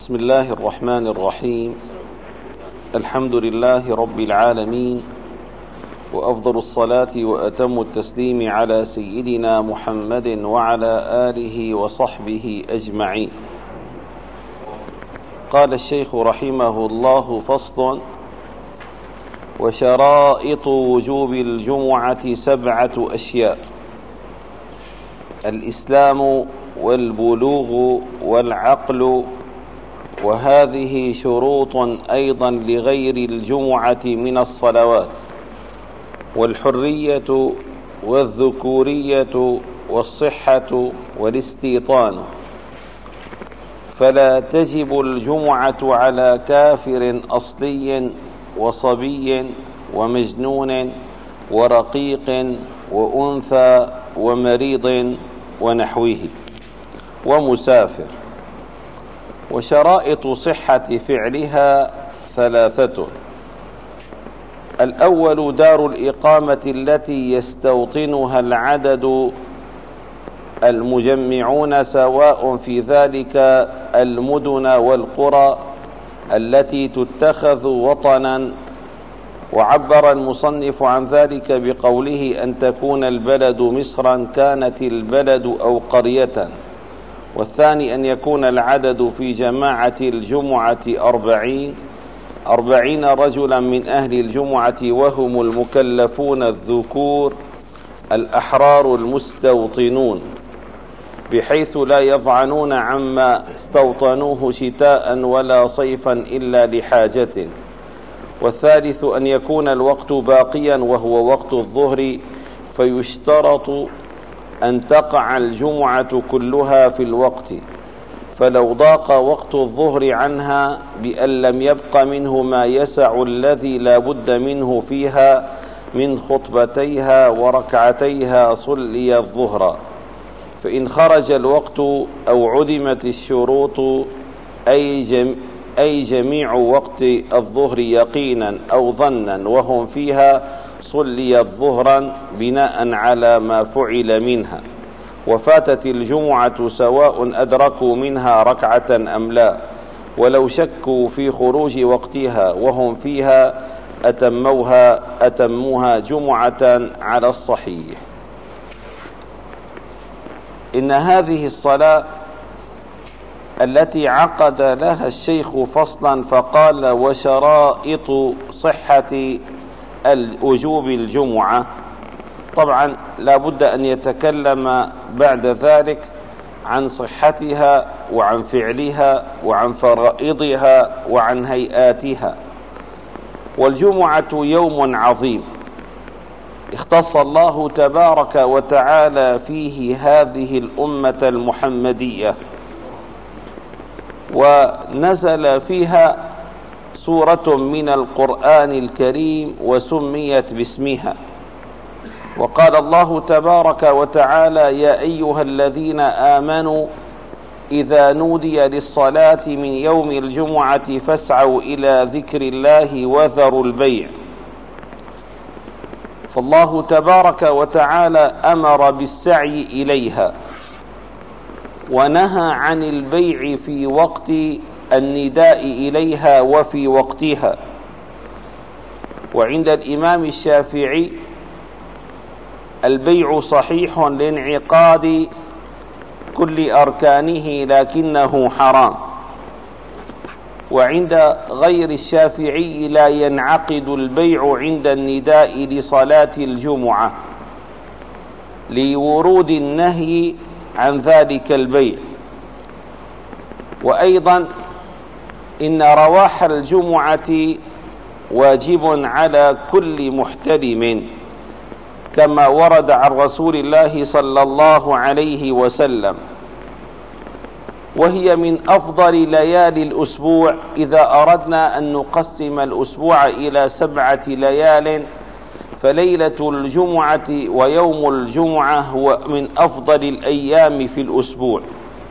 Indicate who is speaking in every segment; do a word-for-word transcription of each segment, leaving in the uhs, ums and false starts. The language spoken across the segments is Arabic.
Speaker 1: بسم الله الرحمن الرحيم. الحمد لله رب العالمين، وأفضل الصلاة وأتم التسليم على سيدنا محمد وعلى آله وصحبه أجمعين. قال الشيخ رحمه الله: فصل: وشرائط وجوب الجمعة سبعة أشياء: الإسلام والبلوغ والعقل، وهذه شروط أيضا لغير الجمعة من الصلوات، والحرية والذكورية والصحة والاستيطان، فلا تجب الجمعة على كافر أصلي وصبي ومجنون ورقيق وأنثى ومريض ونحوه ومسافر. وشرائط صحة فعلها ثلاثة: الأول دار الإقامة التي يستوطنها العدد المجمعون، سواء في ذلك المدن والقرى التي تتخذ وطنا. وعبر المصنف عن ذلك بقوله: أن تكون البلد مصرا كانت البلد أو قرية. والثاني أن يكون العدد في جماعة الجمعة أربعين أربعين رجلا من أهل الجمعة، وهم المكلفون الذكور الأحرار المستوطنون، بحيث لا يضعنون عما استوطنوه شتاء ولا صيفا إلا لحاجة. والثالث أن يكون الوقت باقيا وهو وقت الظهر، فيشترط أن تقع الجمعة كلها في الوقت، فلو ضاق وقت الظهر عنها بأن لم يبق منه ما يسع الذي لا بد منه فيها من خطبتيها وركعتيها صلي الظهر. فإن خرج الوقت أو عدمت الشروط، أي, جم أي جميع وقت الظهر يقينا أو ظنا وهم فيها، صلي الظهر بناء على ما فعل منها، وفاتت الجمعة سواء أدركوا منها ركعة أم لا. ولو شكوا في خروج وقتها وهم فيها أتموها أتموها جمعة على الصحيح. إن هذه الصلاة التي عقد لها الشيخ فصلا فقال: وشرائط صحة وجوب الجمعة، طبعا لا بد أن يتكلم بعد ذلك عن صحتها وعن فعلها وعن فرائضها وعن هيئاتها. والجمعة يوم عظيم اختص الله تبارك وتعالى فيه هذه الأمة المحمدية، ونزل فيها سورة من القرآن الكريم وسميت باسمها. وقال الله تبارك وتعالى: يا أيها الذين آمنوا إذا نودي للصلاة من يوم الجمعة فاسعوا إلى ذكر الله وذروا البيع. فالله تبارك وتعالى أمر بالسعي إليها، ونهى عن البيع في وقت النداء إليها وفي وقتها. وعند الإمام الشافعي البيع صحيح لانعقاد كل أركانه لكنه حرام. وعند غير الشافعي لا ينعقد البيع عند النداء لصلاة الجمعة لورود النهي عن ذلك البيع. وأيضا إن رواح الجمعة واجب على كل محتلم، كما ورد عن رسول الله صلى الله عليه وسلم، وهي من أفضل ليالي الأسبوع. إذا أردنا أن نقسم الأسبوع إلى سبعة ليال، فليلة الجمعة ويوم الجمعة هو من أفضل الأيام في الأسبوع.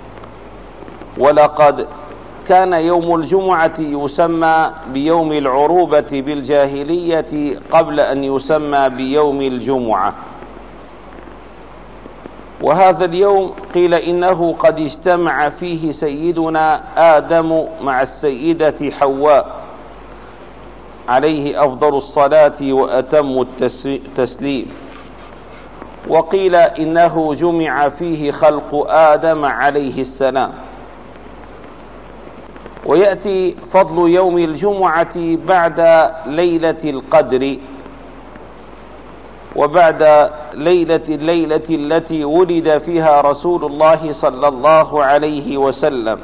Speaker 1: ولقد كان يوم الجمعة يسمى بيوم العروبة بالجاهلية قبل أن يسمى بيوم الجمعة. وهذا اليوم قيل إنه قد اجتمع فيه سيدنا آدم مع السيدة حواء عليه أفضل الصلاة وأتم التسليم، وقيل إنه جمع فيه خلق آدم عليه السلام. ويأتي فضل يوم الجمعة بعد ليلة القدر وبعد ليلة الليلة التي ولد فيها رسول الله صلى الله عليه وسلم.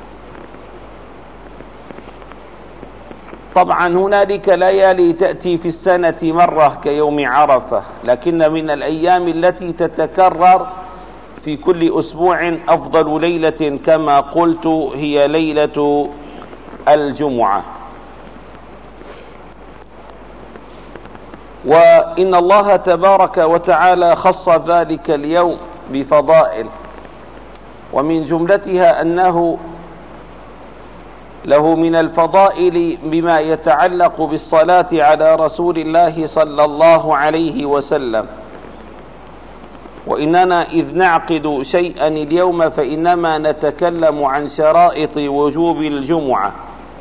Speaker 1: طبعا هنالك ليالي تأتي في السنة مرة كيوم عرفة، لكن من الأيام التي تتكرر في كل أسبوع أفضل ليلة كما قلت هي ليلة الجمعة. وإن الله تبارك وتعالى خص ذلك اليوم بفضائل، ومن جملتها أنه له من الفضائل بما يتعلق بالصلاة على رسول الله صلى الله عليه وسلم. وإننا إذ نعقد شيئا اليوم فإنما نتكلم عن شرائط وجوب الجمعة،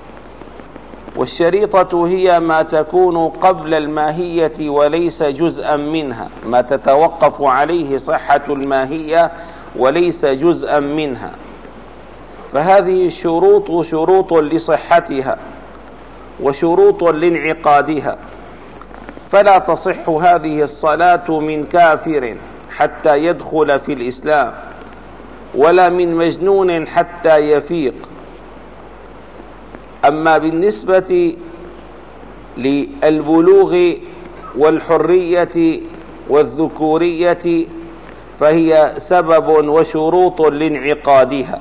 Speaker 1: والشريطة هي ما تكون قبل الماهية وليس جزءا منها، ما تتوقف عليه صحة الماهية وليس جزءا منها. فهذه الشروط شروط لصحتها وشروط لانعقادها، فلا تصح هذه الصلاة من كافر حتى يدخل في الإسلام، ولا من مجنون حتى يفيق. أما بالنسبة للبلوغ والحرية والذكورية فهي سبب وشروط لانعقادها،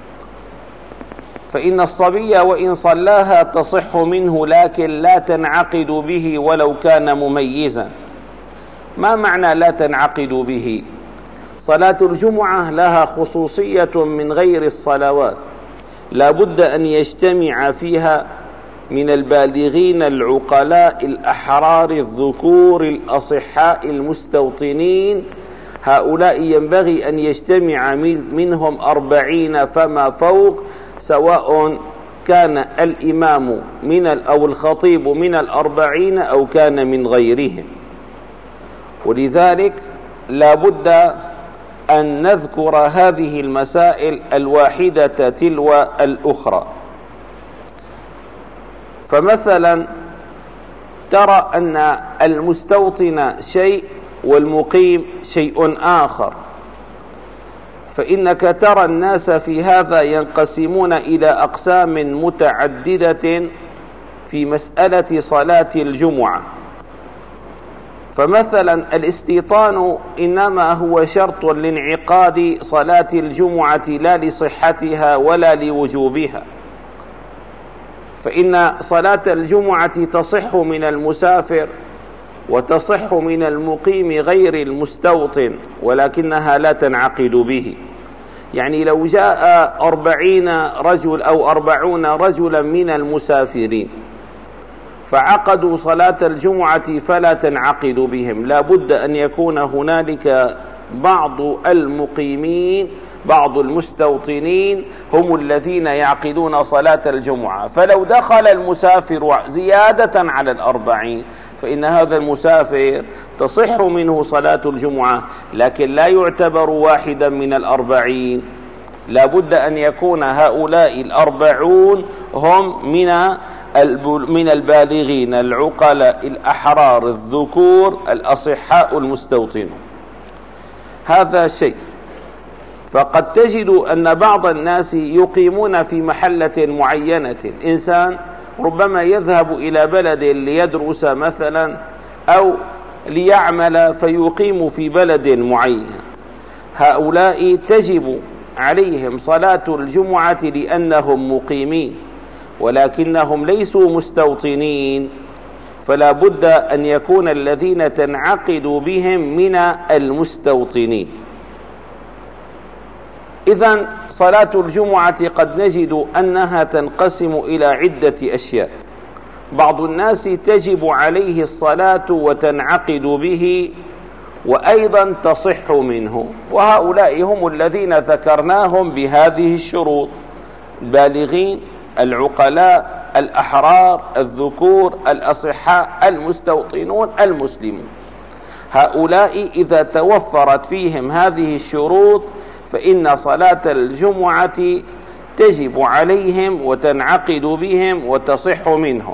Speaker 1: فإن الصبي وإن صلاها تصح منه لكن لا تنعقد به ولو كان مميزا. ما معنى لا تنعقد به؟ صلاة الجمعة لها خصوصية من غير الصلوات، لا بد أن يجتمع فيها من البالغين العقلاء الأحرار الذكور الأصحاء المستوطنين، هؤلاء ينبغي أن يجتمع منهم أربعين فما فوق، سواء كان الإمام من أو الخطيب من الأربعين أو كان من غيرهم. ولذلك لا بد أن نذكر هذه المسائل الواحدة تلو الأخرى. فمثلا ترى أن المستوطن شيء والمقيم شيء آخر، فإنك ترى الناس في هذا ينقسمون إلى أقسام متعددة في مسألة صلاة الجمعة. فمثلا الاستيطان إنما هو شرط لانعقاد صلاة الجمعة لا لصحتها ولا لوجوبها، فإن صلاة الجمعة تصح من المسافر وتصح من المقيم غير المستوطن، ولكنها لا تنعقد به. يعني لو جاء أربعين رجل أو أربعون رجلا من المسافرين فعقدوا صلاة الجمعة فلا تنعقد بهم، لا بد أن يكون هنالك بعض المقيمين بعض المستوطنين هم الذين يعقدون صلاة الجمعة. فلو دخل المسافر زيادة على الأربعين فإن هذا المسافر تصح منه صلاة الجمعة، لكن لا يعتبر واحدا من الأربعين، لا بد أن يكون هؤلاء الأربعون هم من من البالغين العقلاء الأحرار الذكور الأصحاء المستوطنون. هذا شيء. فقد تجد أن بعض الناس يقيمون في محلة معينة، إنسان ربما يذهب إلى بلد ليدرس مثلا أو ليعمل فيقيم في بلد معين، هؤلاء تجب عليهم صلاة الجمعة لأنهم مقيمين، ولكنهم ليسوا مستوطنين، فلا بد أن يكون الذين تنعقد بهم من المستوطنين. إذن صلاة الجمعة قد نجد أنها تنقسم إلى عدة أشياء. بعض الناس تجب عليه الصلاة وتنعقد به وأيضا تصح منه. وهؤلاء هم الذين ذكرناهم بهذه الشروط: البالغين، العقلاء، الأحرار، الذكور، الأصحاء، المستوطنون، المسلمون. هؤلاء إذا توفرت فيهم هذه الشروط فإن صلاة الجمعة تجب عليهم وتنعقد بهم وتصح منهم.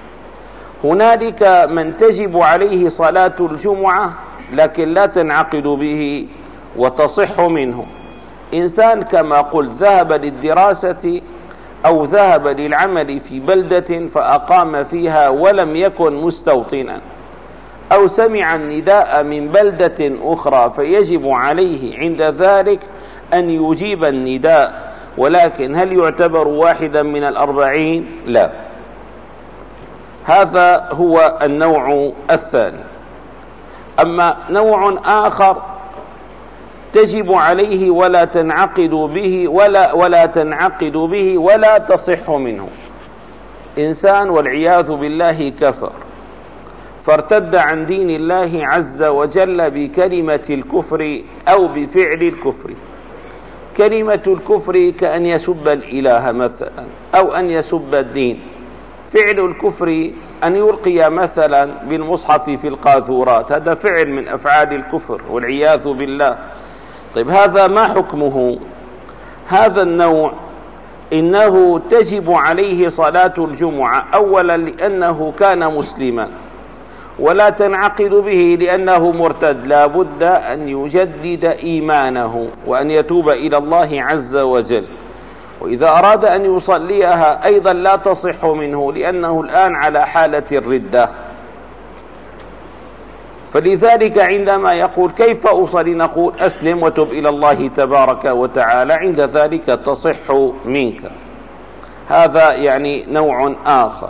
Speaker 1: هنالك من تجب عليه صلاة الجمعة لكن لا تنعقد به وتصح منه. إنسان كما قلت ذهب للدراسة أو ذهب للعمل في بلدة فأقام فيها ولم يكن مستوطنا، أو سمع النداء من بلدة أخرى فيجب عليه عند ذلك أن يجيب النداء، ولكن هل يعتبر واحدا من الأربعين؟ لا. هذا هو النوع الثاني. أما نوع آخر تجب عليه ولا تنعقد به ولا ولا تنعقد به ولا تصح منه. إنسان والعياذ بالله كفر فارتد عن دين الله عز وجل بكلمة الكفر أو بفعل الكفر. كلمة الكفر كأن يسب الإله مثلا أو أن يسب الدين. فعل الكفر أن يلقي مثلا بالمصحف في القاذورات، هذا فعل من أفعال الكفر والعياذ بالله. طيب هذا ما حكمه؟ هذا النوع إنه تجب عليه صلاة الجمعة أولا لأنه كان مسلما، ولا تنعقد به لأنه مرتد، لا بد أن يجدد إيمانه وأن يتوب إلى الله عز وجل. وإذا أراد أن يصليها أيضا لا تصح منه لأنه الآن على حالة الردة. فلذلك عندما يقول كيف أصلي نقول أسلم وتب إلى الله تبارك وتعالى، عند ذلك تصح منك. هذا يعني نوع آخر.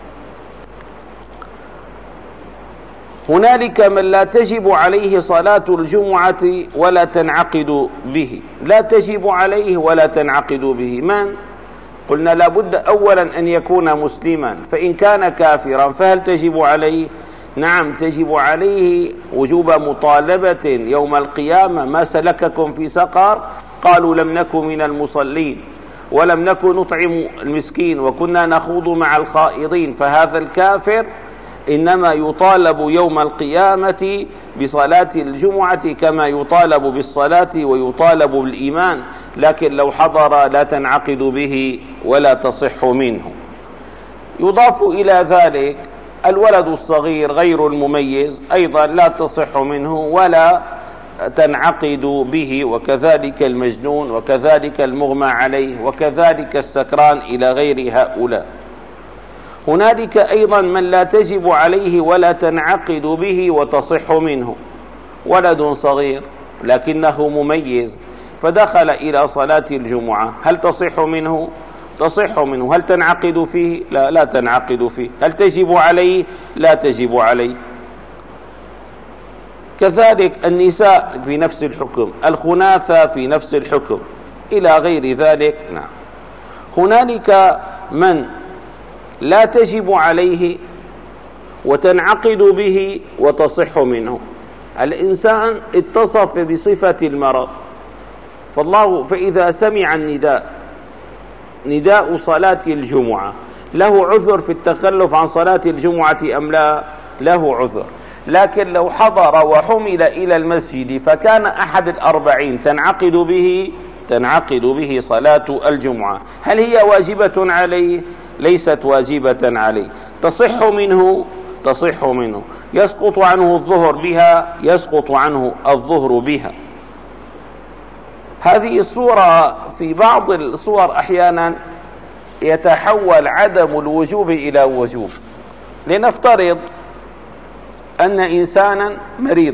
Speaker 1: هنالك من لا تجب عليه صلاة الجمعة ولا تنعقد به، لا تجب عليه ولا تنعقد به. من؟ قلنا لابد أولا أن يكون مسلما، فإن كان كافرا فهل تجب عليه؟ نعم تجب عليه وجوب مطالبة يوم القيامة: ما سلككم في سقر؟ قالوا لم نكن من المصلين ولم نكن نطعم المسكين وكنا نخوض مع الخائضين. فهذا الكافر إنما يطالب يوم القيامة بصلاة الجمعة كما يطالب بالصلاة ويطالب بالإيمان، لكن لو حضر لا تنعقد به ولا تصح منه. يضاف إلى ذلك الولد الصغير غير المميز أيضا لا تصح منه ولا تنعقد به، وكذلك المجنون، وكذلك المغمى عليه، وكذلك السكران، إلى غير هؤلاء. هنالك أيضا من لا تجب عليه ولا تنعقد به وتصح منه: ولد صغير لكنه مميز فدخل إلى صلاة الجمعة، هل تصح منه؟ تصح منه. هل تنعقد فيه؟ لا لا تنعقد فيه. هل تجب عليه؟ لا تجب عليه. كذلك النساء في نفس الحكم، الخناثى في نفس الحكم، إلى غير ذلك. نعم. هنالك من لا تجب عليه وتنعقد به وتصح منه. الإنسان اتصف بصفة المرض، فالله فإذا سمع النداء نداء صلاة الجمعة له عذر في التخلف عن صلاة الجمعة أم لا؟ له عذر. لكن لو حضر وحمل إلى المسجد فكان أحد الأربعين تنعقد به تنعقد به صلاة الجمعة. هل هي واجبة عليه؟ ليست واجبة عليه. تصح منه؟ تصح منه. يسقط عنه الظهر بها؟ يسقط عنه الظهر بها. هذه الصورة في بعض الصور أحيانا يتحول عدم الوجوب إلى وجوب. لنفترض أن إنسانا مريض،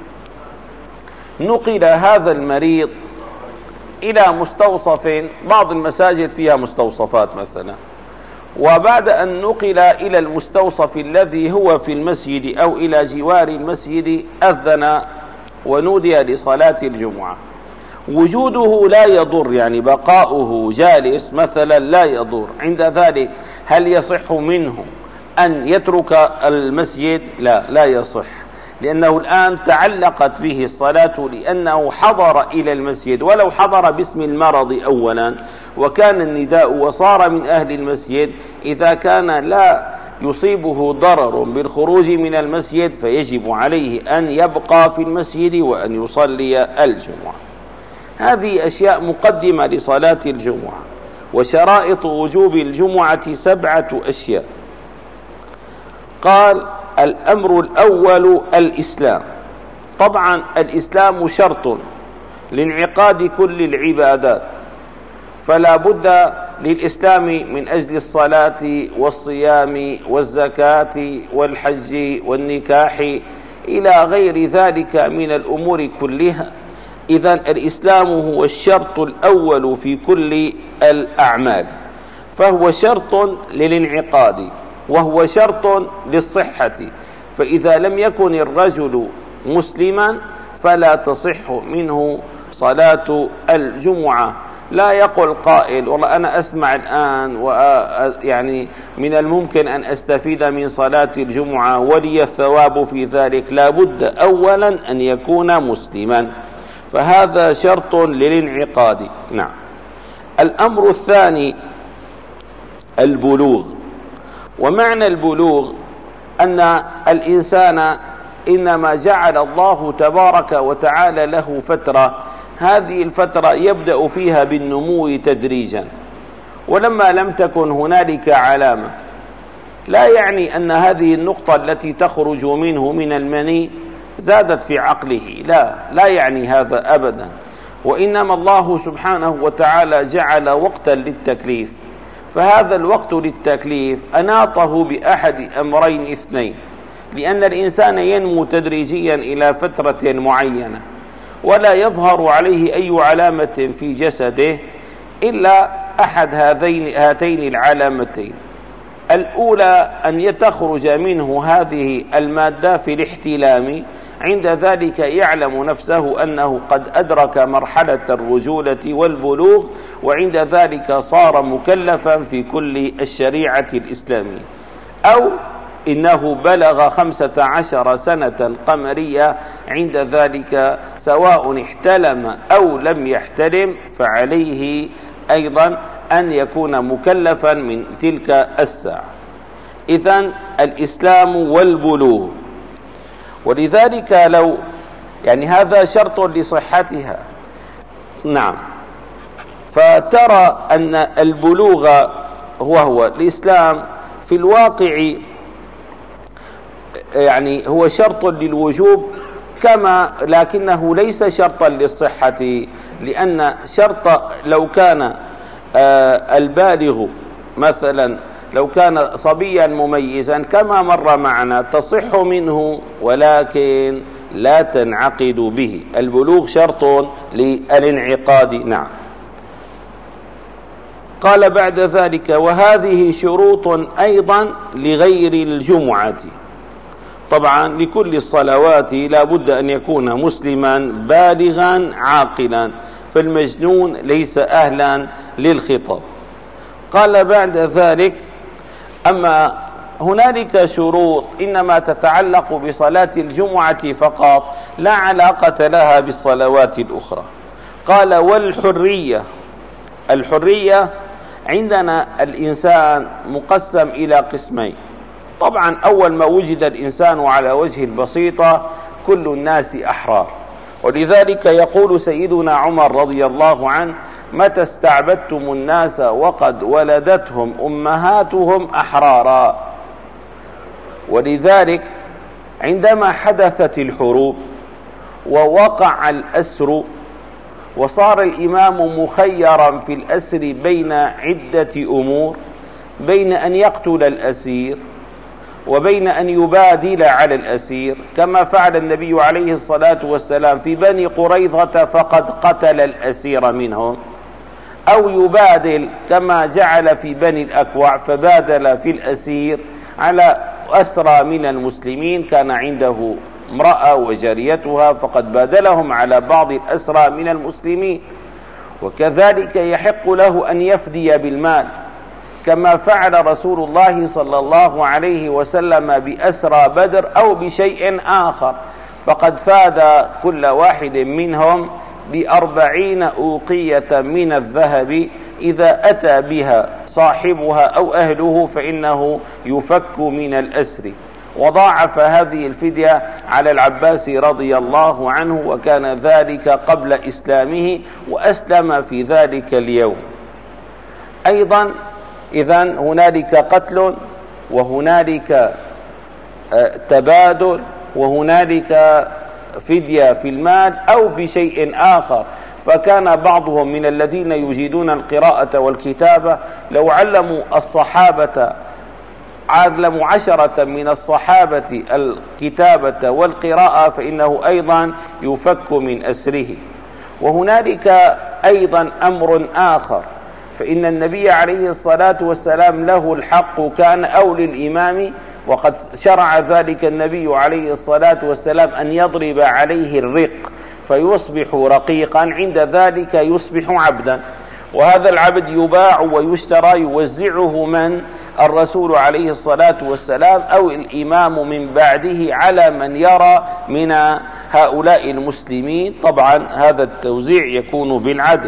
Speaker 1: نقل هذا المريض إلى مستوصف، بعض المساجد فيها مستوصفات مثلا، وبعد أن نقل إلى المستوصف الذي هو في المسجد أو إلى جوار المسجد أذن ونودي لصلاة الجمعة. وجوده لا يضر، يعني بقاؤه جالس مثلا لا يضر. عند ذلك هل يصح منه أن يترك المسجد؟ لا لا يصح، لأنه الآن تعلقت به الصلاة لأنه حضر إلى المسجد، ولو حضر باسم المرض أولا وكان النداء وصار من أهل المسجد، إذا كان لا يصيبه ضرر بالخروج من المسجد فيجب عليه أن يبقى في المسجد وأن يصلي الجمعة. هذه أشياء مقدمة لصلاة الجمعة. وشرائط وجوب الجمعة سبعة أشياء. قال: الأمر الأول الإسلام. طبعا الإسلام شرط لانعقاد كل العبادات، فلا بد للإسلام من أجل الصلاة والصيام والزكاة والحج والنكاح إلى غير ذلك من الأمور كلها. إذن الإسلام هو الشرط الأول في كل الأعمال، فهو شرط للانعقاد وهو شرط للصحة. فإذا لم يكن الرجل مسلما فلا تصح منه صلاة الجمعة. لا يقول قائل: والله أنا أسمع الآن ويعني من الممكن أن أستفيد من صلاة الجمعة ولي الثواب في ذلك. لا بد أولا أن يكون مسلما، فهذا شرط للانعقاد. نعم. الأمر الثاني البلوغ. ومعنى البلوغ أن الإنسان إنما جعل الله تبارك وتعالى له فترة، هذه الفترة يبدأ فيها بالنمو تدريجا، ولما لم تكن هنالك علامة لا يعني أن هذه النقطة التي تخرج منه من المني زادت في عقله، لا لا يعني هذا أبدا. وإنما الله سبحانه وتعالى جعل وقتا للتكليف، فهذا الوقت للتكليف أناطه بأحد أمرين اثنين، لأن الإنسان ينمو تدريجيا إلى فترة معينة ولا يظهر عليه أي علامة في جسده إلا أحد هذين هاتين العلامتين. الأولى أن يتخرج منه هذه المادة في الاحتلام، عند ذلك يعلم نفسه أنه قد أدرك مرحلة الرجولة والبلوغ، وعند ذلك صار مكلفا في كل الشريعة الإسلامية. أو إنه بلغ خمسة عشر سنة قمرية، عند ذلك سواء احتلم أو لم يحتلم فعليه أيضا أن يكون مكلفا من تلك الساعة. إذن الإسلام والبلوغ. ولذلك لو يعني هذا شرط لصحتها. نعم. فترى أن البلوغ هو هو الإسلام في الواقع يعني هو شرط للوجوب كما، لكنه ليس شرطا للصحة، لأن شرط لو كان البالغ مثلا لو كان صبيا مميزا كما مر معنا تصح منه ولكن لا تنعقد به. البلوغ شرط للانعقاد. نعم. قال بعد ذلك: وهذه شروط أيضا لغير الجمعة. طبعا لكل الصلوات لا بد أن يكون مسلما بالغا عاقلا، فالمجنون ليس أهلا للخطاب. قال بعد ذلك: أما هنالك شروط إنما تتعلق بصلاة الجمعة فقط، لا علاقة لها بالصلوات الأخرى. قال: والحرية. الحرية عندنا الإنسان مقسم إلى قسمين. طبعا أول ما وجد الإنسان على وجه البسيطة كل الناس أحرار، ولذلك يقول سيدنا عمر رضي الله عنه: متى استعبدتم الناس وقد ولدتهم أمهاتهم أحرارا. ولذلك عندما حدثت الحروب ووقع الأسر وصار الإمام مخيرا في الأسر بين عدة أمور، بين أن يقتل الأسير وبين أن يبادل على الأسير كما فعل النبي عليه الصلاة والسلام في بني قريظة فقد قتل الأسير منهم، أو يبادل كما جعل في بني الأكوع فبادل في الأسير على أسرى من المسلمين، كان عنده امرأة وجاريتها فقد بادلهم على بعض الأسرى من المسلمين. وكذلك يحق له أن يفدي بالمال كما فعل رسول الله صلى الله عليه وسلم بأسرى بدر أو بشيء آخر. فقد فاد كل واحد منهم بأربعين أوقية من الذهب إذا أتى بها صاحبها أو أهله فإنه يفك من الأسر. وضاعف هذه الفدية على العباس رضي الله عنه، وكان ذلك قبل إسلامه، وأسلم في ذلك اليوم. أيضا إذن هنالك قتل، وهنالك تبادل، وهنالك فدية في المال أو بشيء آخر. فكان بعضهم من الذين يجيدون القراءة والكتابة لو علموا الصحابة علموا عشرة من الصحابة الكتابة والقراءة فإنه أيضا يفك من أسره. وهنالك أيضا أمر آخر، فإن النبي عليه الصلاة والسلام له الحق كان أو للإمام، وقد شرع ذلك النبي عليه الصلاة والسلام أن يضرب عليه الرق فيصبح رقيقا، عند ذلك يصبح عبدا، وهذا العبد يباع ويشترى يوزعه من الرسول عليه الصلاة والسلام أو الإمام من بعده على من يرى من هؤلاء المسلمين. طبعا هذا التوزيع يكون بالعدل.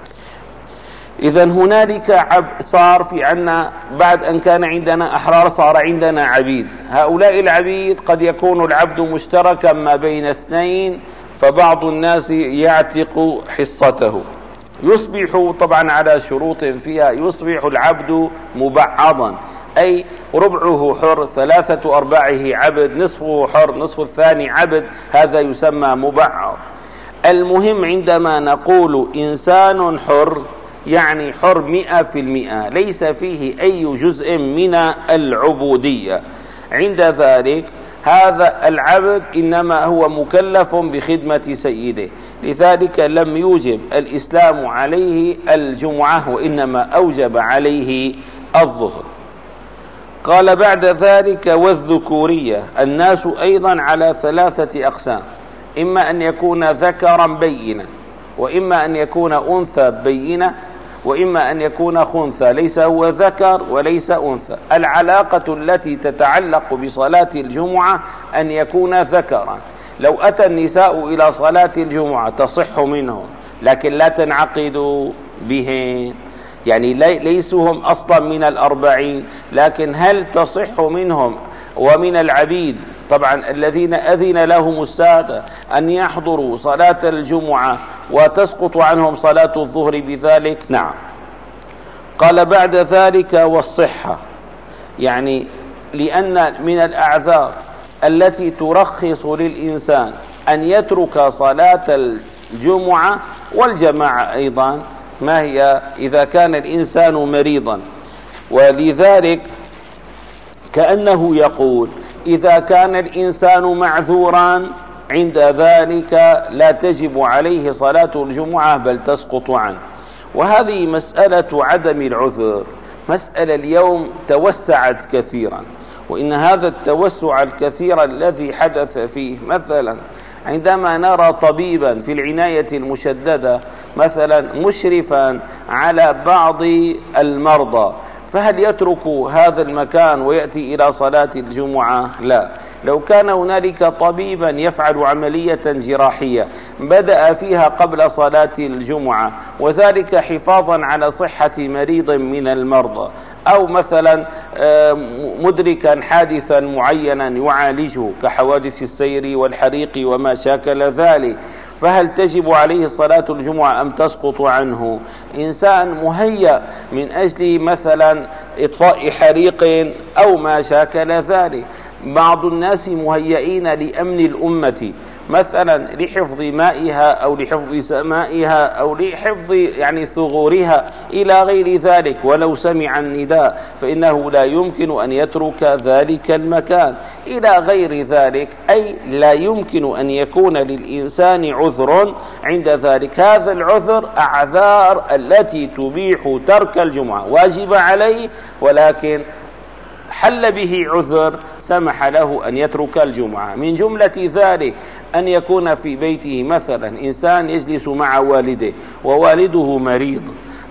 Speaker 1: إذن هنالك عب صار في عنا بعد أن كان عندنا أحرار صار عندنا عبيد. هؤلاء العبيد قد يكون العبد مشتركا ما بين اثنين، فبعض الناس يعتق حصته، يصبح طبعا على شروط فيها، يصبح العبد مبعضا، أي ربعه حر، ثلاثة أرباعه عبد، نصفه حر، نصف الثاني عبد، هذا يسمى مبعض. المهم عندما نقول إنسان حر يعني حر مئة في المئة، ليس فيه أي جزء من العبودية. عند ذلك هذا العبد إنما هو مكلف بخدمة سيده، لذلك لم يوجب الإسلام عليه الجمعة، وإنما أوجب عليه الظهر. قال بعد ذلك والذكورية. الناس أيضا على ثلاثة أقسام، إما أن يكون ذكرا بينا، وإما أن يكون أنثى بينة، وإما أن يكون خنثى، ليس هو ذكر وليس أنثى. العلاقة التي تتعلق بصلاة الجمعة أن يكون ذكرا. لو أتى النساء إلى صلاة الجمعة تصح منهم، لكن لا تنعقد بهم، يعني ليسوا هم أصلا من الأربعين، لكن هل تصح منهم ومن العبيد طبعا الذين أذن لهم السادة أن يحضروا صلاة الجمعة وتسقط عنهم صلاة الظهر بذلك؟ نعم. قال بعد ذلك والصحة، يعني لأن من الأعذار التي ترخص للإنسان أن يترك صلاة الجمعة والجماعة أيضا، ما هي؟ إذا كان الإنسان مريضا، ولذلك كأنه يقول إذا كان الإنسان معذورا عند ذلك لا تجب عليه صلاة الجمعة بل تسقط عنه. وهذه مسألة عدم العذر مسألة اليوم توسعت كثيرا، وإن هذا التوسع الكثير الذي حدث فيه مثلا عندما نرى طبيبا في العناية المشددة مثلا مشرفا على بعض المرضى، فهل يترك هذا المكان ويأتي إلى صلاة الجمعة؟ لا. لو كان هنالك طبيبا يفعل عملية جراحية بدأ فيها قبل صلاة الجمعة، وذلك حفاظا على صحة مريض من المرضى، أو مثلا مدركا حادثا معينا يعالجه كحوادث السير والحريق وما شاكل ذلك، فهل تجب عليه صلاة الجمعة أم تسقط عنه؟ إنسان مهيأ من أجل مثلا إطفاء حريق أو ما شاكل ذلك. بعض الناس مهيئين لأمن الأمة مثلا لحفظ مائها أو لحفظ سمائها أو لحفظ يعني ثغورها إلى غير ذلك، ولو سمع النداء فإنه لا يمكن أن يترك ذلك المكان إلى غير ذلك، أي لا يمكن أن يكون للإنسان عذر عند ذلك. هذا العذر أعذار التي تبيح ترك الجمعة، واجب عليه ولكن حل به عذر سمح له أن يترك الجمعة. من جملة ذلك أن يكون في بيته مثلا إنسان يجلس مع والده ووالده مريض،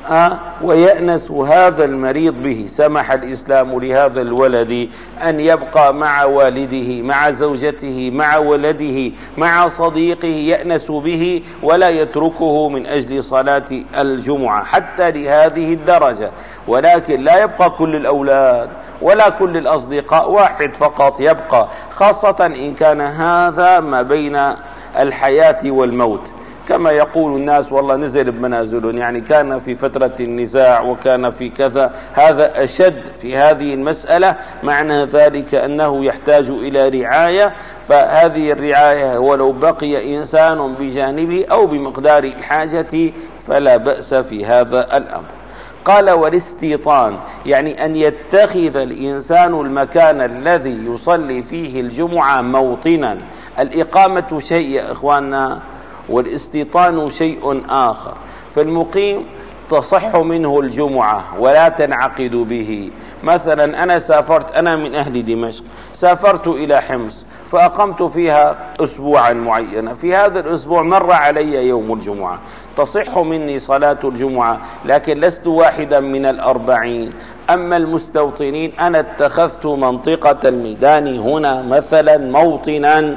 Speaker 1: أه ويأنس هذا المريض به، سمح الإسلام لهذا الولد أن يبقى مع والده، مع زوجته، مع ولده، مع صديقه، يأنس به ولا يتركه من أجل صلاة الجمعة حتى لهذه الدرجة. ولكن لا يبقى كل الأولاد ولا كل الأصدقاء، واحد فقط يبقى، خاصة إن كان هذا ما بين الحياة والموت، كما يقول الناس والله نزل بمنازل، يعني كان في فترة النزاع وكان في كذا، هذا أشد في هذه المسألة، معنى ذلك أنه يحتاج إلى رعاية، فهذه الرعاية ولو بقي إنسان بجانبه أو بمقدار الحاجة فلا بأس في هذا الأمر. قال والاستيطان، يعني أن يتخذ الإنسان المكان الذي يصلي فيه الجمعة موطنا. الإقامة شيء يا إخواننا، والاستيطان شيء آخر. فالمقيم تصح منه الجمعة ولا تنعقد به. مثلا أنا سافرت، أنا من أهل دمشق، سافرت إلى حمص فأقمت فيها أسبوعا معينا، في هذا الأسبوع مر علي يوم الجمعة، تصح مني صلاة الجمعة، لكن لست واحدا من الأربعين. أما المستوطنين، أنا اتخذت منطقة الميدان هنا مثلا موطنا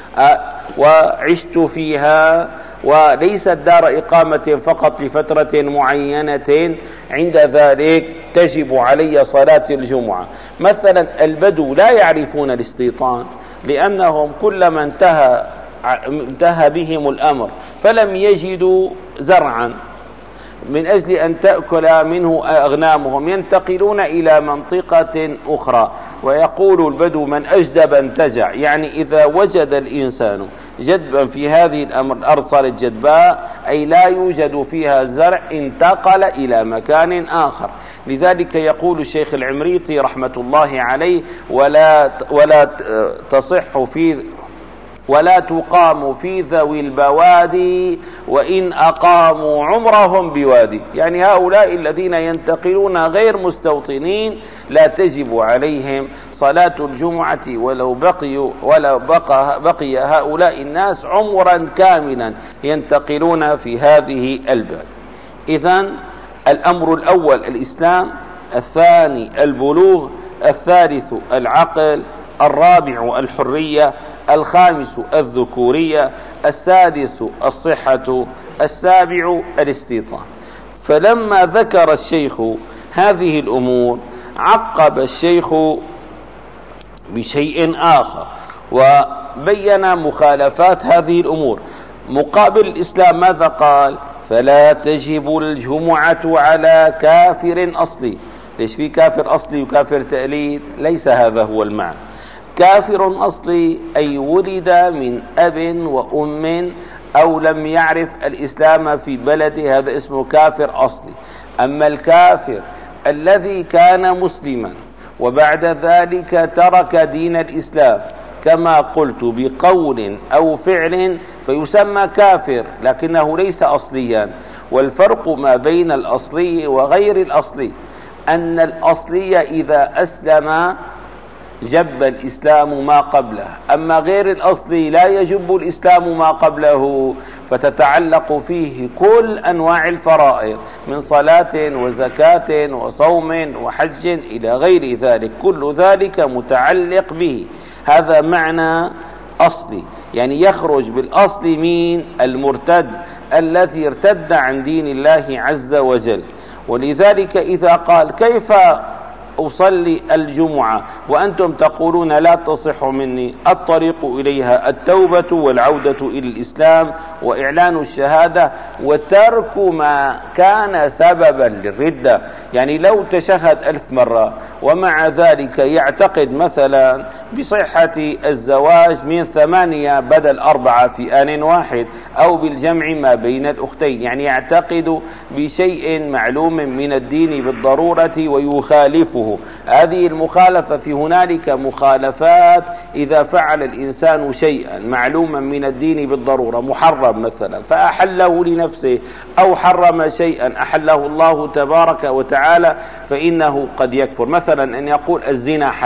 Speaker 1: وعشت فيها، وليست دار إقامة فقط لفترة معينة، عند ذلك تجب علي صلاة الجمعة. مثلا البدو لا يعرفون الاستيطان، لأنهم كلما انتهى انتهى بهم الأمر فلم يجدوا زرعا من أجل أن تأكل منه أغنامهم، ينتقلون إلى منطقة أخرى. ويقول البدو من أجدب انتجع، يعني إذا وجد الإنسان جدبا في هذه الأمر، الأرض صارت جدباء أي لا يوجد فيها زرع، انتقل إلى مكان آخر. لذلك يقول الشيخ العمريطي رحمة الله عليه ولا ولا تصح في ولا تقام في ذوي البوادي وإن أقاموا عمرهم بوادي، يعني هؤلاء الذين ينتقلون غير مستوطنين لا تجب عليهم صلاة الجمعة ولو بقي ولو بقى, بقي هؤلاء الناس عمرا كاملا ينتقلون في هذه البلاد. إذن الأمر الأول الإسلام، الثاني البلوغ، الثالث العقل، الرابع الحرية، الخامس الذكورية، السادس الصحة، السابع الاستيطان. فلما ذكر الشيخ هذه الأمور عقب الشيخ بشيء آخر وبين مخالفات هذه الأمور. مقابل الإسلام ماذا قال؟ فلا تجب الجمعة على كافر أصلي. ليش في كافر أصلي وكافر تأليد؟ ليس هذا هو المعنى. كافر أصلي أي ولد من أب وأم أو لم يعرف الإسلام في بلده، هذا اسمه كافر أصلي. أما الكافر الذي كان مسلما وبعد ذلك ترك دين الإسلام كما قلت بقول أو فعل فيسمى كافر، لكنه ليس أصليا. والفرق ما بين الأصلي وغير الأصلي أن الأصلي إذا أسلم جب الإسلام ما قبله، أما غير الأصلي لا يجب الإسلام ما قبله، فتتعلق فيه كل أنواع الفرائض من صلاة وزكاة وصوم وحج إلى غير ذلك، كل ذلك متعلق به. هذا معنى أصلي، يعني يخرج بالأصل من المرتد الذي ارتد عن دين الله عز وجل. ولذلك إذا قال كيف أصلي الجمعة وأنتم تقولون لا تصح مني، الطريق إليها التوبة والعودة إلى الإسلام وإعلان الشهادة وترك ما كان سببا للردة. يعني لو تشهد ألف مرة ومع ذلك يعتقد مثلا بصحة الزواج من ثمانية بدل أربعة في آن واحد، أو بالجمع ما بين الأختين، يعني يعتقد بشيء معلوم من الدين بالضرورة ويخالفه. هذه المخالفة، في هنالك مخالفات إذا فعل الإنسان شيئا معلوما من الدين بالضرورة، محرم مثلا فأحله لنفسه، أو حرم شيئا أحله الله تبارك وتعالى، فإنه قد يكفر. مثلا أن يقول الزنا حلال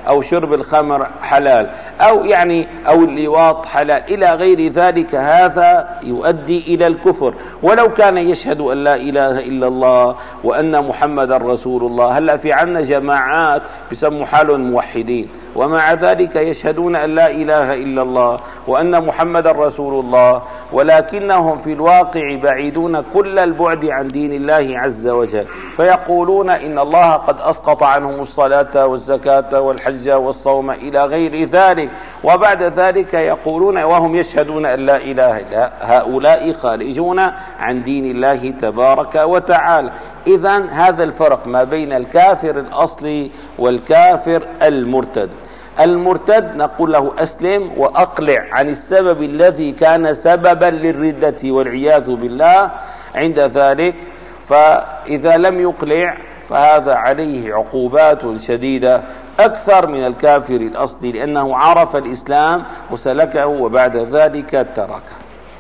Speaker 1: أو شرب الخمر حلال، أو يعني أو اللواط حلال إلى غير ذلك، هذا يؤدي إلى الكفر ولو كان يشهد أن لا إله إلا الله وأن محمد رسول الله. هلأ في عنا جماعات بسموا حالهم موحدين ومع ذلك يشهدون أن لا إله إلا الله وأن محمد رسول الله، ولكنهم في الواقع بعيدون كل البعد عن دين الله عز وجل، فيقولون إن الله قد أسقط عنهم الصلاة والزكاة والحج والصوم إلى غير ذلك، وبعد ذلك يقولون وهم يشهدون أن لا إله إلا الله. هؤلاء خارجون عن دين الله تبارك وتعالى. إذن هذا الفرق ما بين الكافر الأصلي والكافر المرتد. المرتد نقول له أسلم وأقلع عن السبب الذي كان سببا للردة والعياذ بالله. عند ذلك فإذا لم يقلع فهذا عليه عقوبات شديدة أكثر من الكافر الأصلي، لأنه عرف الإسلام وسلكه وبعد ذلك تركه.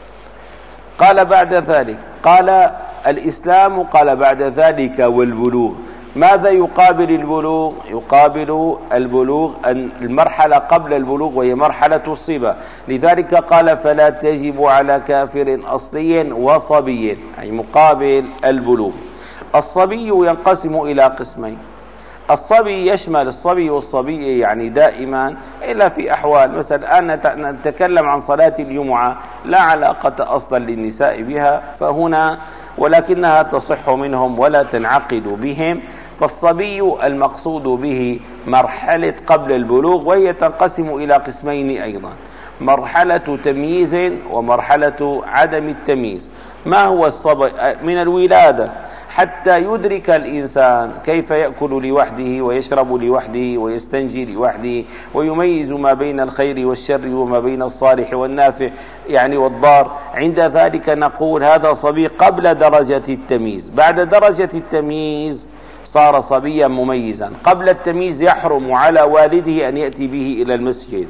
Speaker 1: قال بعد ذلك قال الإسلام، قال بعد ذلك والبلوغ. ماذا يقابل البلوغ؟ يقابل البلوغ المرحلة قبل البلوغ وهي مرحلة الصبا، لذلك قال فلا تجب على كافر أصلي وصبي، أي مقابل البلوغ. الصبي ينقسم إلى قسمين. الصبي يشمل الصبي والصبي يعني دائما إلا في أحوال، مثلا الآن نتكلم عن صلاة الجمعة لا علاقة أصلا للنساء بها فهنا، ولكنها تصح منهم ولا تنعقد بهم. فالصبي المقصود به مرحلة قبل البلوغ، وهي تنقسم إلى قسمين أيضا، مرحلة تمييز ومرحلة عدم التمييز. ما هو الصبي؟ من الولادة حتى يدرك الإنسان كيف يأكل لوحده ويشرب لوحده ويستنجي لوحده ويميز ما بين الخير والشر وما بين الصالح والنافع يعني والضار. عند ذلك نقول هذا صبي قبل درجة التمييز. بعد درجة التمييز صار صبيا مميزا. قبل التمييز يحرم على والده أن يأتي به إلى المسجد.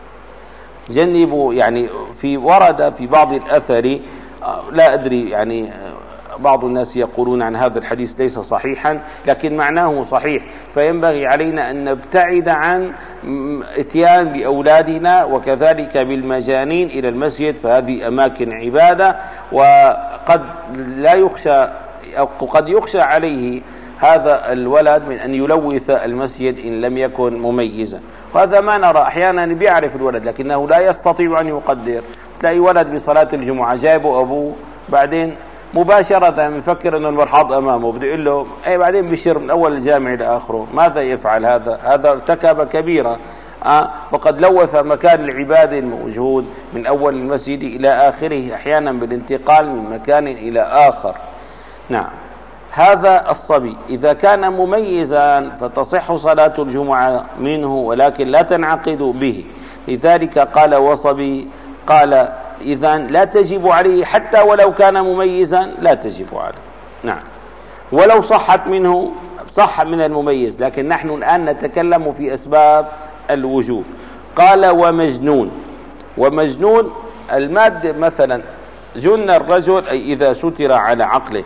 Speaker 1: جنبوا يعني في ورد في بعض الأثر لا أدري يعني بعض الناس يقولون عن هذا الحديث ليس صحيحا لكن معناه صحيح، فينبغي علينا أن نبتعد عن اتيان بأولادنا وكذلك بالمجانين إلى المسجد، فهذه أماكن عبادة وقد لا يخشى أو قد يخشى عليه هذا الولد من أن يلوث المسجد إن لم يكن مميزا. وهذا ما نرى أحيانا بيعرف الولد لكنه لا يستطيع أن يقدر. تلاقي ولد بصلاة الجمعة جايبه أبوه بعدين مباشرة مفكر أن المرحاض أمامه بده يقول له أي بعدين بيشير من أول الجامع إلى آخره. ماذا يفعل هذا؟ هذا ارتكب كبيرة آه فقد لوث مكان العبادة الموجود من أول المسجد إلى آخره أحيانا بالانتقال من مكان إلى آخر. نعم، هذا الصبي إذا كان مميزا فتصح صلاة الجمعة منه ولكن لا تنعقد به. لذلك قال وصبي، قال إذن لا تجب عليه حتى ولو كان مميزا لا تجب عليه. نعم، ولو صحت منه صح من المميز، لكن نحن الآن نتكلم في أسباب الوجوب. قال ومجنون. ومجنون المادة مثلا جن الرجل أي إذا ستر على عقله،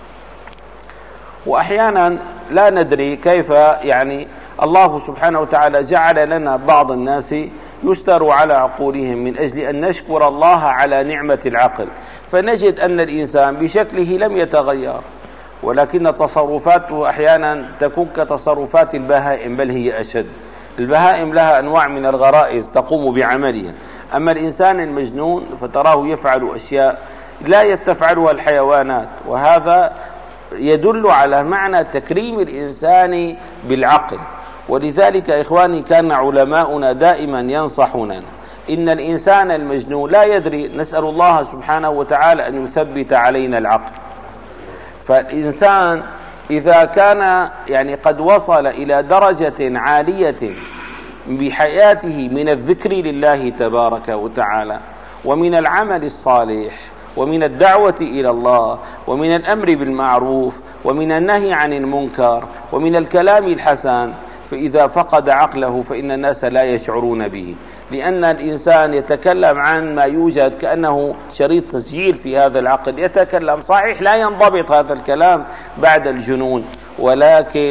Speaker 1: وأحيانا لا ندري كيف يعني الله سبحانه وتعالى جعل لنا بعض الناس يستر على عقولهم من أجل أن نشكر الله على نعمة العقل، فنجد أن الإنسان بشكله لم يتغير ولكن تصرفاته أحيانا تكون كتصرفات البهائم بل هي أشد. البهائم لها أنواع من الغرائز تقوم بعملها، أما الإنسان المجنون فتراه يفعل أشياء لا تفعلها الحيوانات، وهذا يدل على معنى تكريم الإنسان بالعقل. ولذلك إخواني كان علماؤنا دائما ينصحوننا إن الإنسان المجنون لا يدري، نسأل الله سبحانه وتعالى أن يثبت علينا العقل. فالإنسان إذا كان يعني قد وصل إلى درجة عالية بحياته من الذكر لله تبارك وتعالى ومن العمل الصالح ومن الدعوة إلى الله ومن الأمر بالمعروف ومن النهي عن المنكر ومن الكلام الحسن، فإذا فقد عقله فإن الناس لا يشعرون به، لأن الإنسان يتكلم عن ما يوجد كأنه شريط تسجيل في هذا العقل، يتكلم صحيح لا ينضبط هذا الكلام بعد الجنون، ولكن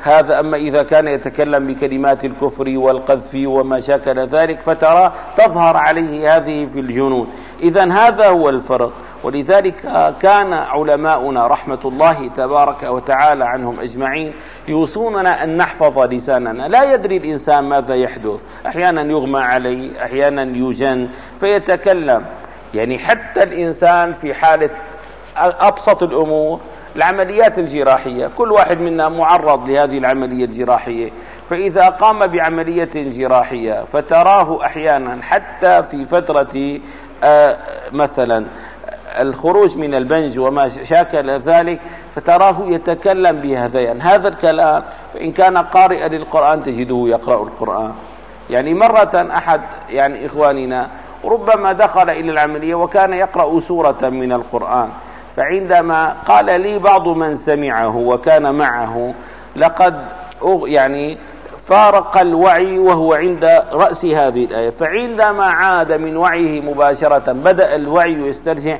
Speaker 1: هذا. أما إذا كان يتكلم بكلمات الكفر والقذف وما شاكل ذلك فترى تظهر عليه هذه في الجنون. إذن هذا هو الفرق. ولذلك كان علماؤنا رحمة الله تبارك وتعالى عنهم أجمعين يوصوننا أن نحفظ لساننا. لا يدري الإنسان ماذا يحدث، أحيانا يغمى عليه، أحيانا يجن فيتكلم. يعني حتى الإنسان في حالة أبسط الأمور، العمليات الجراحية، كل واحد منا معرض لهذه العملية الجراحية، فإذا قام بعملية جراحية فتراه أحيانا حتى في فترة آه مثلا الخروج من البنج وما شاكل ذلك فتراه يتكلم بهذين هذا الكلام. فإن كان قارئا للقرآن تجده يقرأ القرآن. يعني مرة أحد يعني إخواننا ربما دخل إلى العملية وكان يقرأ سورة من القرآن، فعندما قال لي بعض من سمعه وكان معه لقد يعني فارق الوعي وهو عند رأس هذه الآية، فعندما عاد من وعيه مباشرة بدأ الوعي يسترجع،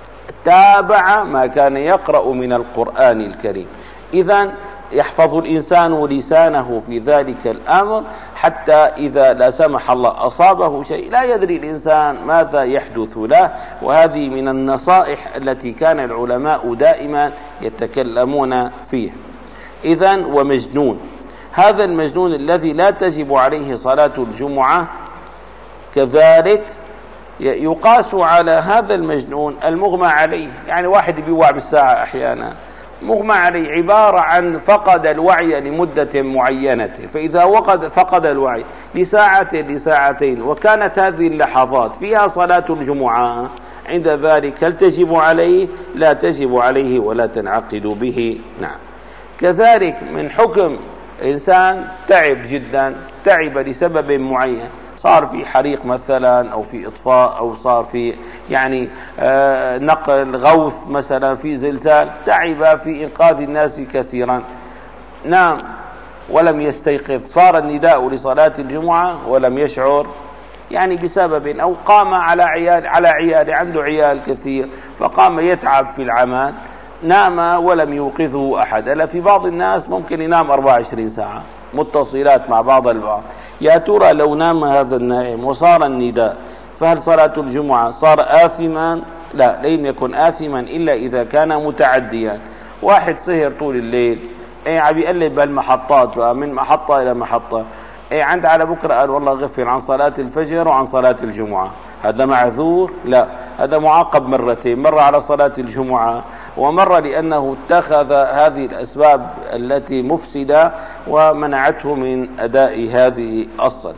Speaker 1: تابع ما كان يقرأ من القرآن الكريم. إذن يحفظ الإنسان لسانه في ذلك الأمر حتى إذا لا سمح الله أصابه شيء لا يدري الإنسان ماذا يحدث له. وهذه من النصائح التي كان العلماء دائما يتكلمون فيها. إذن ومجنون، هذا المجنون الذي لا تجب عليه صلاة الجمعة كذلك يقاس على هذا المجنون المغمى عليه. يعني واحد بيوع بالساعة أحيانا مغمى عليه عبارة عن فقد الوعي لمدة معينة، فإذا وقد فقد الوعي لساعة لساعتين وكانت هذه اللحظات فيها صلاة الجمعة، عند ذلك هل تجب عليه؟ لا تجب عليه ولا تنعقد به. نعم. كذلك من حكم إنسان تعب جدا، تعب لسبب معين، صار في حريق مثلا أو في إطفاء أو صار في يعني آه نقل غوث مثلا في زلزال، تعب في إنقاذ الناس كثيرا، نام ولم يستيقظ، صار النداء لصلاة الجمعة ولم يشعر، يعني بسبب أو قام على عيال على عيال عنده عيال كثير فقام يتعب في العمل، نام ولم يوقظه أحد. ألا في بعض الناس ممكن ينام أربعة وعشرين ساعة متصلات مع بعض البعض. يا ترى لو نام هذا النائم وصار النداء فهل صلاة الجمعة صار آثما؟ لا، لن يكن آثما إلا إذا كان متعديا. واحد سهر طول الليل اي عم يقلب بالمحطات بقى من محطة إلى محطة، اي عند على بكرة قال والله غفل عن صلاة الفجر وعن صلاة الجمعة، هذا معذور؟ لا، هذا معاقب مرتين، مرة على صلاة الجمعة ومرة لأنه اتخذ هذه الأسباب التي مفسدة ومنعته من أداء هذه الصلاة.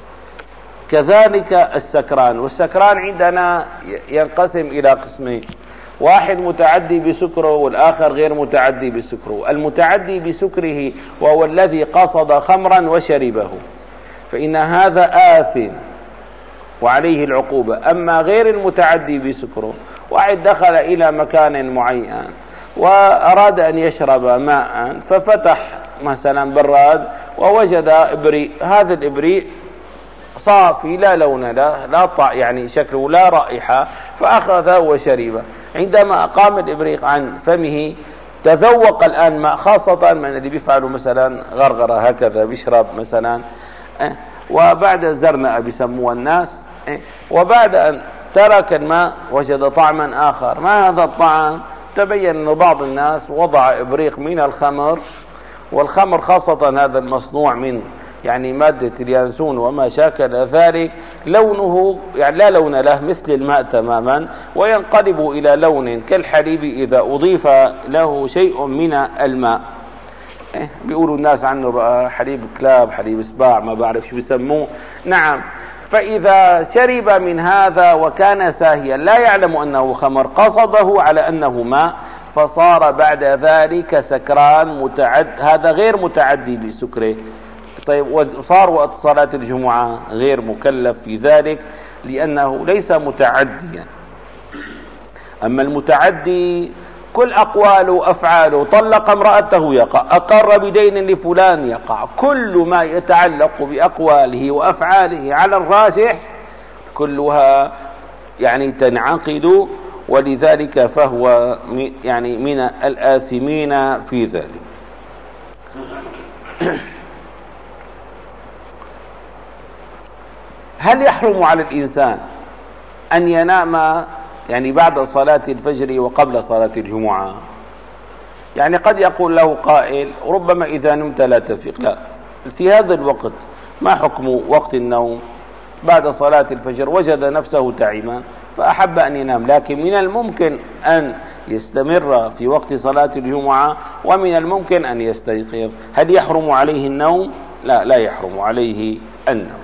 Speaker 1: كذلك السكران، والسكران عندنا ينقسم إلى قسمين، واحد متعدي بسكره والآخر غير متعدي بسكره. المتعدي بسكره وهو الذي قصد خمرا وشربه فإن هذا آثم وعليه العقوبة. أما غير المتعدي بسكره، واحد دخل إلى مكان معين وأراد أن يشرب ماء ففتح مثلا براد ووجد إبريق، هذا الإبريق صافي لا لون له لا طعم يعني شكله لا رائحة، فأخذ وشرب. عندما أقام الإبريق عن فمه تذوق الآن ماء، خاصة من اللي بيفعلوا مثلا غرغرة هكذا بيشرب مثلا، وبعد زرناء بيسموها الناس، وبعد أن ترك الماء وجد طعما آخر. ما هذا الطعم؟ تبين أن بعض الناس وضع إبريق من الخمر، والخمر خاصة هذا المصنوع من يعني مادة اليانسون وما شاكل ذلك لونه يعني لا لون له مثل الماء تماما، وينقلب إلى لون كالحليب إذا أضيف له شيء من الماء. إيه بيقولوا الناس عنه بقى حليب كلاب، حليب سباع، ما بعرف شو بيسموه. نعم. فإذا شرب من هذا وكان ساهيا لا يعلم أنه خمر، قصده على أنه ماء، فصار بعد ذلك سكران متعد، هذا غير متعدي بسكره. طيب وصار وقت صلاة الجمعة غير مكلف في ذلك لأنه ليس متعديا. أما المتعدي كل أقواله وأفعاله، طلق امرأته يقع، أقر بدين لفلان يقع، كل ما يتعلق بأقواله وأفعاله على الراجح كلها يعني تنعقد، ولذلك فهو يعني من الآثمين في ذلك. هل يحرم على الإنسان أن ينام يعني بعد صلاة الفجر وقبل صلاة الجمعة؟ يعني قد يقول له قائل ربما إذا نمت لا تفيق. لا، في هذا الوقت ما حكم وقت النوم؟ بعد صلاة الفجر وجد نفسه تعبا فأحب أن ينام، لكن من الممكن أن يستمر في وقت صلاة الجمعة ومن الممكن أن يستيقظ. هل يحرم عليه النوم؟ لا، لا يحرم عليه النوم.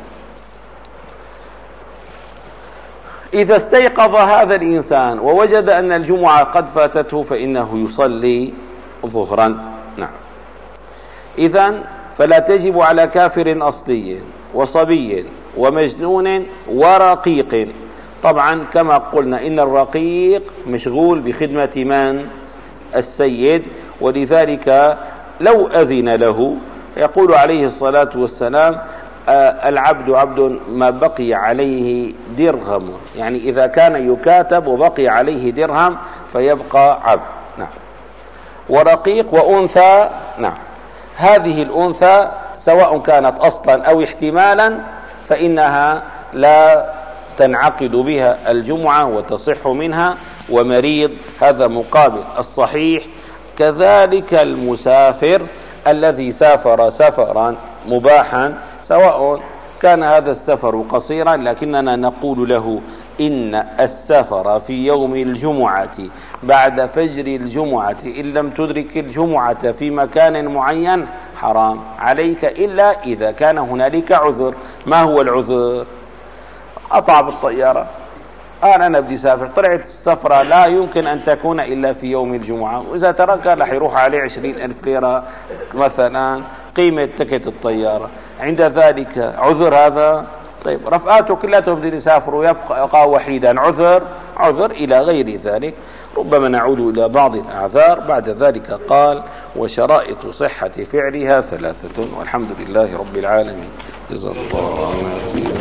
Speaker 1: إذا استيقظ هذا الإنسان ووجد أن الجمعة قد فاتته فإنه يصلي ظهرا. نعم. إذن فلا تجب على كافر أصلي وصبي ومجنون ورقيق. طبعا كما قلنا إن الرقيق مشغول بخدمة من؟ السيد، ولذلك لو أذن له يقول عليه الصلاة والسلام العبد عبد ما بقي عليه درهم، يعني إذا كان يكاتب وبقي عليه درهم فيبقى عبد. نعم. ورقيق وأنثى. نعم. هذه الأنثى سواء كانت أصلا أو احتمالا فإنها لا تنعقد بها الجمعة وتصح منها، ومريض هذا مقابل الصحيح. كذلك المسافر الذي سافر سفرا مباحا، سواء كان هذا السفر قصيرا لكننا نقول له إن السفر في يوم الجمعة بعد فجر الجمعة إن لم تدرك الجمعة في مكان معين حرام عليك إلا إذا كان هنالك عذر. ما هو العذر؟ قطع بالطيارة، أنا بدي سافر، طلعت السفرة لا يمكن أن تكون إلا في يوم الجمعة، وإذا تركها رح يروح عليه عشرين ألف ليرة مثلا قيمة تكت الطيارة، عند ذلك عذر هذا. طيب رفقاته كلها بدهم يسافروا ويبقى وحيدا، عذر عذر إلى غير ذلك. ربما نعود إلى بعض الأعذار. بعد ذلك قال وشرائط صحة فعلها ثلاثة، والحمد لله رب العالمين. جزا الله خيرا.